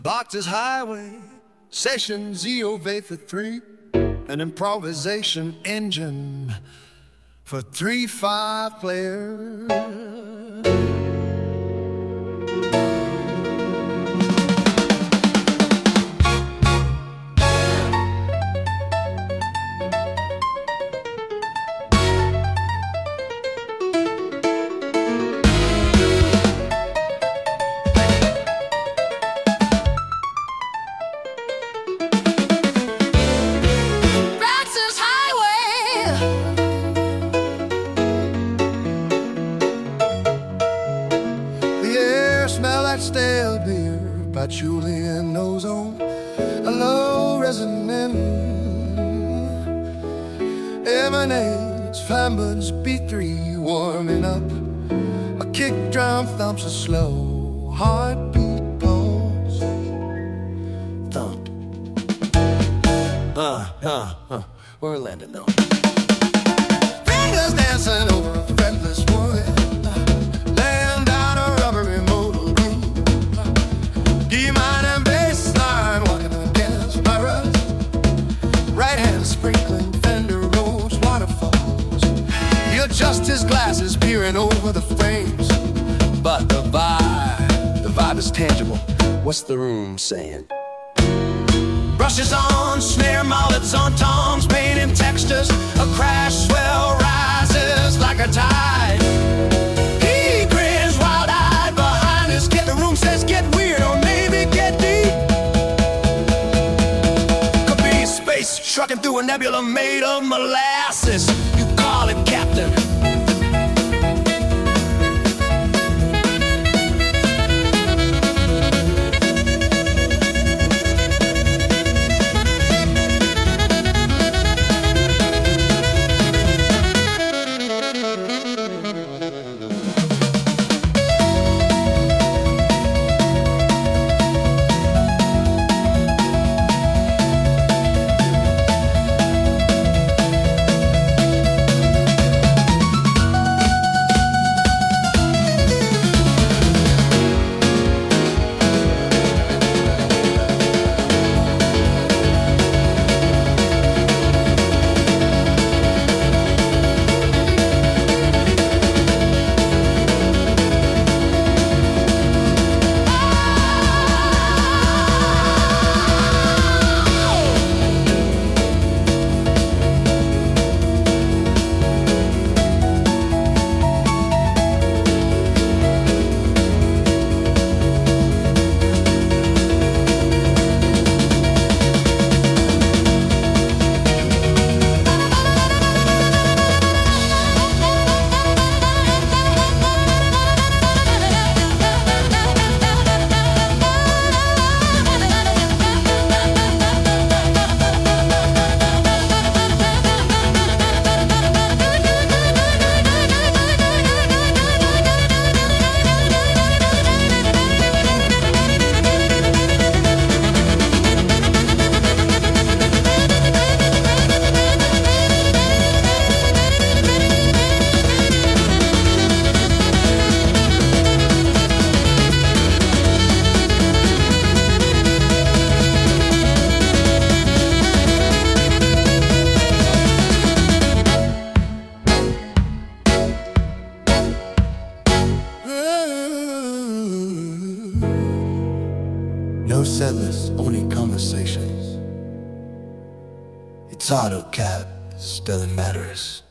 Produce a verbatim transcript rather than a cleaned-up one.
Boxes Highway, Session Z O V for three, an improvisation engine for three five players. Smell that stale beer, patchouli and ozone, a low resonant emanates Flambert's B three warming up. A kick drum thumps a slow heartbeat pulse. Thump. Uh, uh, uh, we're landing though. Fingers dancing over a friendless wood. Sprinkling Fender Rose waterfalls. He adjusts his glasses, peering over the frames. But the vibe, the vibe is tangible. What's the room saying? Brushes on, snare mullets on toms, painting textures. A crash swell rises like a tide. He grins wild-eyed behind his kit. The room says get weird or maybe get deep. Trucking through a nebula made of molasses. You call it captain. No settlers, only conversations. It's AutoCAD, still it matters.